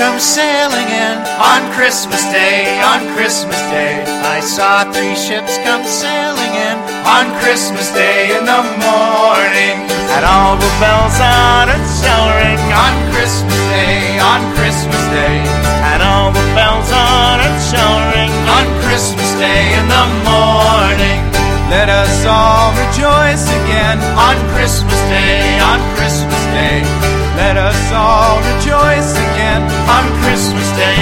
come sailing in on Christmas Day, on Christmas Day. I saw 3 ships come sailing in on Christmas Day in the morning. And all the bells on a shell ring on Christmas Day, on Christmas Day. And all the bells on a shell ring on Christmas Day in the morning. Let us all rejoice again on Christmas Day, on Christmas Day. Let us all rejoice again on Christmas Day.